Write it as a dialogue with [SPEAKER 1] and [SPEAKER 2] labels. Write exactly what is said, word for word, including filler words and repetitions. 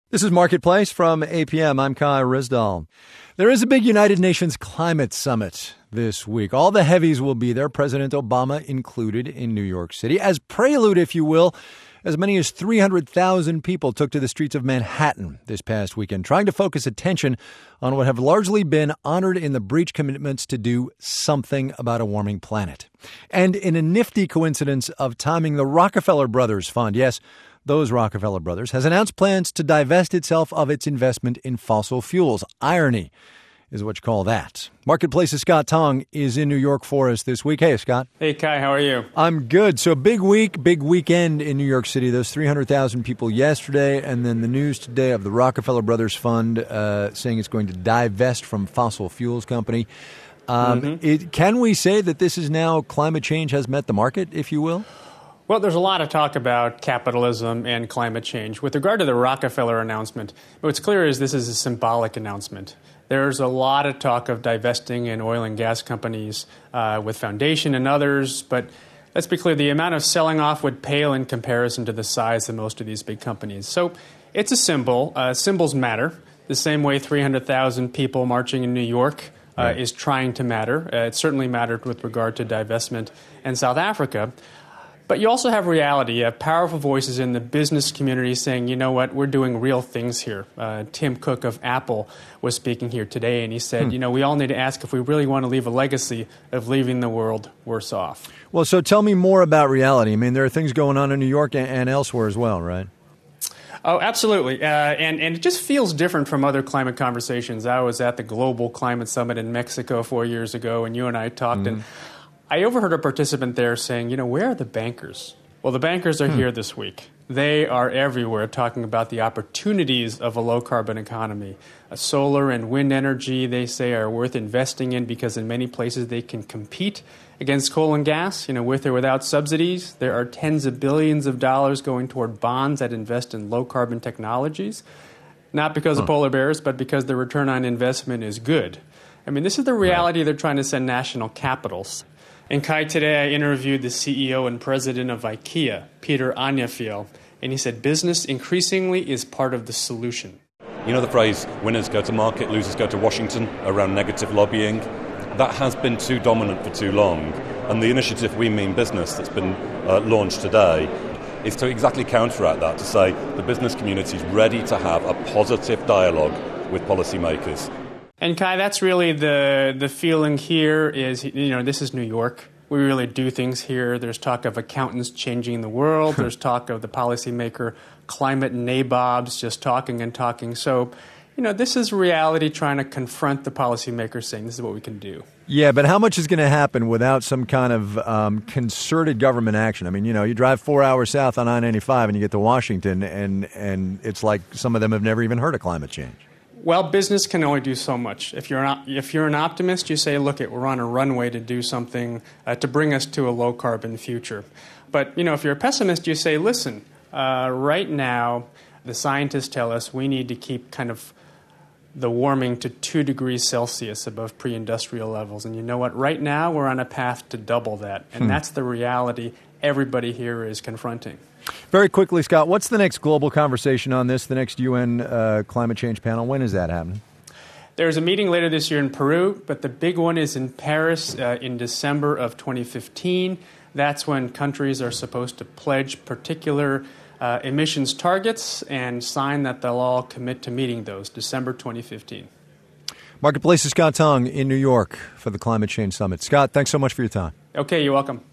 [SPEAKER 1] This is Marketplace from A P M. I'm Kai Rizdal. There is a big United Nations climate summit this week. All the heavies will be there, President Obama included, in New York City. As prelude, if you will, as many as three hundred thousand people took to the streets of Manhattan this past weekend, trying to focus attention on what have largely been honored in the breach commitments to do something about a warming planet. And in a nifty coincidence of timing, the Rockefeller Brothers Fund, yes, those Rockefeller Brothers, has announced plans to divest itself of its investment in fossil fuels. Irony is what you call that. Marketplace's Scott Tong is in New York for us this week. Hey, Scott.
[SPEAKER 2] Hey, Kai. How are you?
[SPEAKER 1] I'm good. So big week, big weekend in New York City. Those three hundred thousand people yesterday, and then the news today of the Rockefeller Brothers Fund uh, saying it's going to divest from fossil fuels company. Um, mm-hmm. it, can we say that this is now climate change has met the market, if you will?
[SPEAKER 2] Well, there's a lot of talk about capitalism and climate change. With regard to the Rockefeller announcement, what's clear is this is a symbolic announcement. There's a lot of talk of divesting in oil and gas companies uh, with Foundation and others, but let's be clear, the amount of selling off would pale in comparison to the size of most of these big companies. So it's a symbol. Uh, symbols matter. The same way three hundred thousand people marching in New York uh, right. is trying to matter. Uh, it certainly mattered with regard to divestment in South Africa. But you also have reality. You have powerful voices in the business community saying, you know what, we're doing real things here. Uh, Tim Cook of Apple was speaking here today, and he said, hmm. you know, we all need to ask if we really want to leave a legacy of leaving the world worse off.
[SPEAKER 1] Well, so tell me more about reality. I mean, there are things going on in New York and, and elsewhere as well, right?
[SPEAKER 2] Oh, absolutely. Uh, and, and it just feels different from other climate conversations. I was at the Global Climate Summit in Mexico four years ago, and you and I talked, mm-hmm. and I overheard a participant there saying, you know, where are the bankers? Well, the bankers are hmm. here this week. They are everywhere talking about the opportunities of a low-carbon economy. Uh, solar and wind energy, they say, are worth investing in because in many places they can compete against coal and gas, you know, with or without subsidies. There are tens of billions of dollars going toward bonds that invest in low-carbon technologies, not because huh. of polar bears, but because the return on investment is good. I mean, this is the reality right. they're trying to send national capitals. And Kai, today I interviewed the C E O and president of IKEA, Peter Agnefjäll, and he said business increasingly is part of the solution.
[SPEAKER 3] You know the phrase, winners go to market, losers go to Washington, around negative lobbying? That has been too dominant for too long. And the initiative We Mean Business that's been uh, launched today is to exactly counteract that, to say the business community is ready to have a positive dialogue with policymakers.
[SPEAKER 2] And Kai, that's really the the feeling here is, you know, this is New York. We really do things here. There's talk of accountants changing the world. There's talk of the policymaker climate nabobs just talking and talking. So, you know, this is reality trying to confront the policymakers saying this is what we can do.
[SPEAKER 1] Yeah, but how much is going to happen without some kind of um, concerted government action? I mean, you know, you drive four hours south on I ninety-five and you get to Washington, and and it's like some of them have never even heard of climate change.
[SPEAKER 2] Well, business can only do so much. If you're an, if you're an optimist, you say, look, we're on a runway to do something uh, to bring us to a low-carbon future. But, you know, if you're a pessimist, you say, listen, uh, right now the scientists tell us we need to keep kind of the warming to two degrees Celsius above pre-industrial levels. And you know what? Right now we're on a path to double that. And hmm. that's the reality everybody here is confronting.
[SPEAKER 1] Very quickly, Scott, what's the next global conversation on this, the next U N uh, climate change panel? When is that happening?
[SPEAKER 2] There's a meeting later this year in Peru, but the big one is in Paris uh, in December of twenty fifteen. That's when countries are supposed to pledge particular uh, emissions targets and sign that they'll all commit to meeting those, December twenty fifteen.
[SPEAKER 1] Marketplace's Scott Tong in New York for the Climate Change Summit. Scott, thanks so much for your time.
[SPEAKER 2] Okay, you're welcome.